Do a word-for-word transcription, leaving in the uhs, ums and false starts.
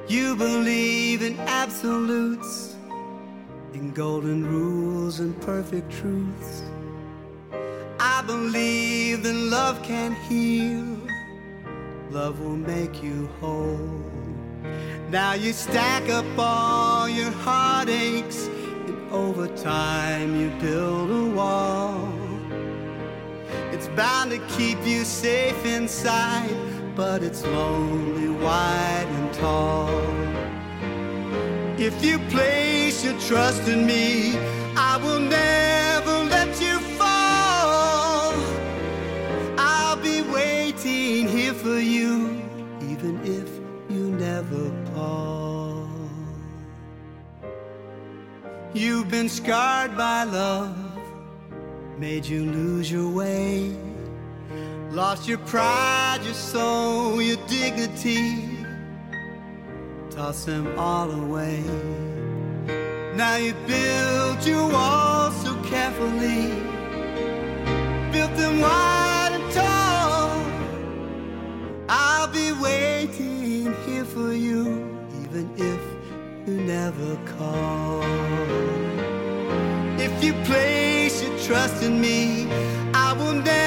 You believe in absolutes, in golden rules and perfect truths. I believe that love can heal, love will make you whole. Now you stack up all your heartaches, and over time you build a wall. It's bound to keep you safe inside, but it's lonely, wide and tall. If you place your trust in me, I will never let you fall. I'll be waiting here for you, even if you never call. You've been scarred by love, made you lose your way, lost your pride, your soul, your dignity, toss them all away. Now you built your walls so carefully, built them wide and tall. I'll be waiting here for you, even if you never call. If you place your trust in me, I will never